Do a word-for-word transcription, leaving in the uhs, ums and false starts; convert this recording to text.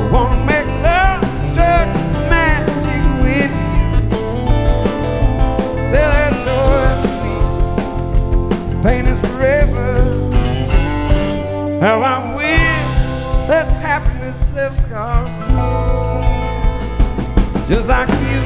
Wanna make love, struck magic with you. Say that joy is sweet, pain is forever. How I wish that happiness left scars too. Just like you